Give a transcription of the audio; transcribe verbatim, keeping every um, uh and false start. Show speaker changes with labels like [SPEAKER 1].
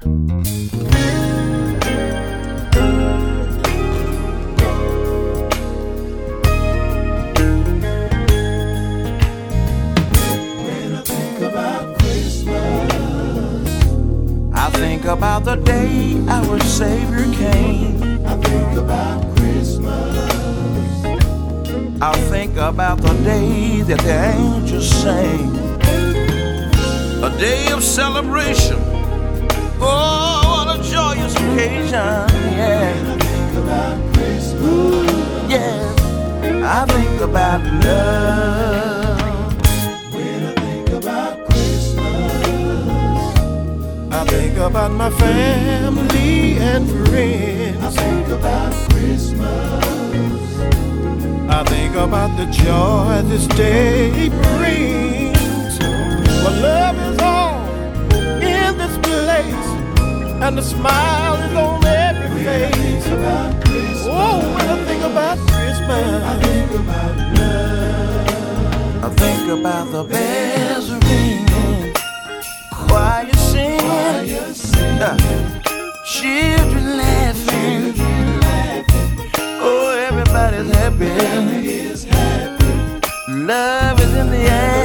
[SPEAKER 1] I think about the day our Savior came.
[SPEAKER 2] I think about Christmas.
[SPEAKER 1] I think about the day that the angels sang. A day of celebration. Oh, what a joyous occasion. Yeah.
[SPEAKER 2] I think about Christmas.
[SPEAKER 1] Yeah. I think about love.
[SPEAKER 2] When I think about Christmas,
[SPEAKER 3] I think about my family and friends.
[SPEAKER 2] I think about Christmas.
[SPEAKER 3] I think about the joy this day brings. But love is all in this place, and the smile is on every face.
[SPEAKER 2] About Christmas.
[SPEAKER 3] Oh, when I think about Christmas,
[SPEAKER 2] I think about love.
[SPEAKER 1] I think about the bells ringing, choir singing,
[SPEAKER 2] Choir singing.
[SPEAKER 1] uh, children laughing.
[SPEAKER 2] Children laughing.
[SPEAKER 1] Oh, everybody's happy.
[SPEAKER 2] Everybody is happy.
[SPEAKER 1] Love is in the air.